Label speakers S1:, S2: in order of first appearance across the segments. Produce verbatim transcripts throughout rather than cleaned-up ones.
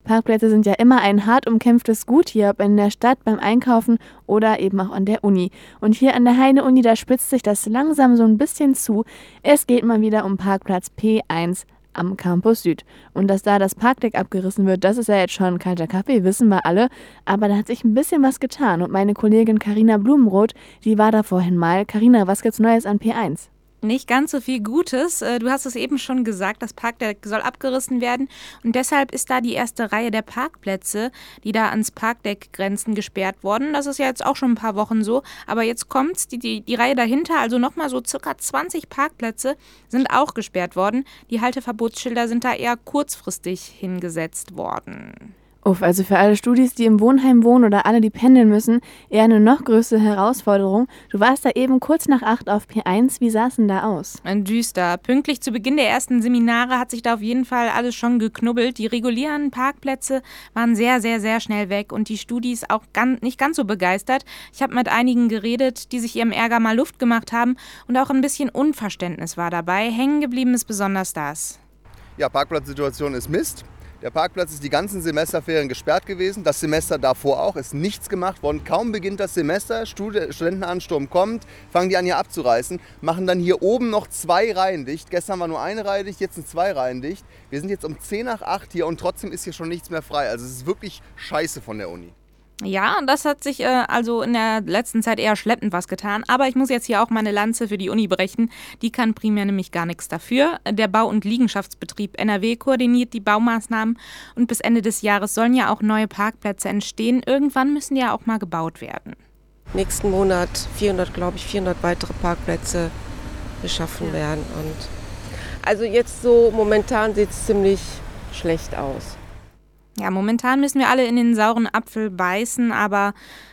S1: Parkplätze sind ja immer ein hart umkämpftes Gut hier, ob in der Stadt, beim Einkaufen oder eben auch an der Uni. Und hier an der Heine-Uni, da spitzt sich das langsam so ein bisschen zu. Es geht mal wieder um Parkplatz P eins am Campus Süd. Und dass da das Parkdeck abgerissen wird, das ist ja jetzt schon kalter Kaffee, wissen wir alle. Aber da hat sich ein bisschen was getan. Und meine Kollegin Carina Blumenroth, die war da vorhin mal. Carina, was gibt's Neues an P eins?
S2: Nicht ganz so viel Gutes. Du hast es eben schon gesagt, das Parkdeck soll abgerissen werden und deshalb ist da die erste Reihe der Parkplätze, die da ans Parkdeck grenzen, gesperrt worden. Das ist ja jetzt auch schon ein paar Wochen so, aber jetzt kommt's, die, die, die Reihe dahinter, also nochmal so circa zwanzig Parkplätze sind auch gesperrt worden. Die Halteverbotsschilder sind da eher kurzfristig hingesetzt worden.
S1: Uff, also für alle Studis, die im Wohnheim wohnen oder alle, die pendeln müssen, eher eine noch größere Herausforderung. Du warst da eben kurz nach acht auf P eins. Wie sah es denn da aus?
S2: Düster. Pünktlich zu Beginn der ersten Seminare hat sich da auf jeden Fall alles schon geknubbelt. Die regulären Parkplätze waren sehr, sehr, sehr schnell weg und die Studis auch ganz, nicht ganz so begeistert. Ich habe mit einigen geredet, die sich ihrem Ärger mal Luft gemacht haben und auch ein bisschen Unverständnis war dabei. Hängen geblieben ist besonders das.
S3: Ja, Parkplatzsituation ist Mist. Der Parkplatz ist die ganzen Semesterferien gesperrt gewesen. Das Semester davor auch, ist nichts gemacht worden. Kaum beginnt das Semester, Stud- Studentenansturm kommt, fangen die an hier abzureißen, machen dann hier oben noch zwei Reihen dicht. Gestern war nur eine Reihe dicht, jetzt sind zwei Reihen dicht. Wir sind jetzt um zehn nach acht hier und trotzdem ist hier schon nichts mehr frei. Also es ist wirklich scheiße von der Uni.
S2: Ja, das hat sich äh, also in der letzten Zeit eher schleppend was getan. Aber ich muss jetzt hier auch meine Lanze für die Uni brechen. Die kann primär nämlich gar nichts dafür. Der Bau- und Liegenschaftsbetrieb N R W koordiniert die Baumaßnahmen. Und bis Ende des Jahres sollen ja auch neue Parkplätze entstehen. Irgendwann müssen die ja auch mal gebaut werden.
S4: Nächsten Monat vierhundert, glaube ich, vierhundert weitere Parkplätze geschaffen ja. werden. Und also jetzt so momentan sieht es ziemlich schlecht aus.
S2: Ja, momentan müssen wir alle in den sauren Apfel beißen, aber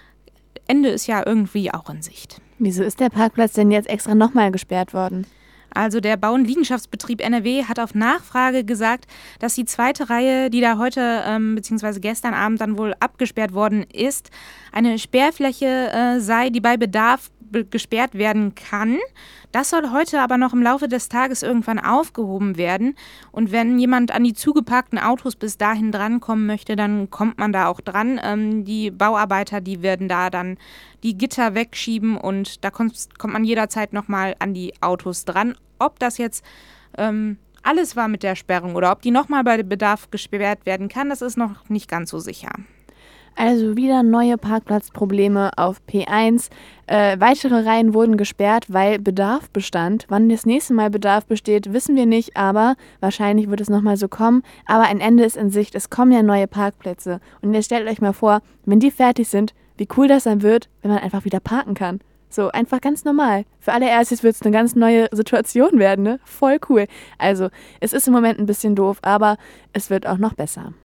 S2: Ende ist ja irgendwie auch in Sicht.
S1: Wieso ist der Parkplatz denn jetzt extra nochmal gesperrt worden?
S2: Also der Bau- und Liegenschaftsbetrieb N R W hat auf Nachfrage gesagt, dass die zweite Reihe, die da heute ähm, bzw. gestern Abend dann wohl abgesperrt worden ist, eine Sperrfläche äh, sei, die bei Bedarf be- gesperrt werden kann. Das soll heute aber noch im Laufe des Tages irgendwann aufgehoben werden. Und wenn jemand an die zugeparkten Autos bis dahin drankommen möchte, dann kommt man da auch dran. Ähm, die Bauarbeiter, die werden da dann die Gitter wegschieben und da kommt, kommt man jederzeit nochmal an die Autos dran. Ob das jetzt ähm, alles war mit der Sperrung oder ob die nochmal bei Bedarf gesperrt werden kann, das ist noch nicht ganz so sicher.
S1: Also wieder neue Parkplatzprobleme auf P eins. Äh, weitere Reihen wurden gesperrt, weil Bedarf bestand. Wann das nächste Mal Bedarf besteht, wissen wir nicht, aber wahrscheinlich wird es nochmal so kommen. Aber ein Ende ist in Sicht, es kommen ja neue Parkplätze. Und jetzt stellt euch mal vor, wenn die fertig sind, wie cool das dann wird, wenn man einfach wieder parken kann. So, einfach ganz normal. Für alle Erstes wird es eine ganz neue Situation werden, ne? Voll cool. Also, es ist im Moment ein bisschen doof, aber es wird auch noch besser.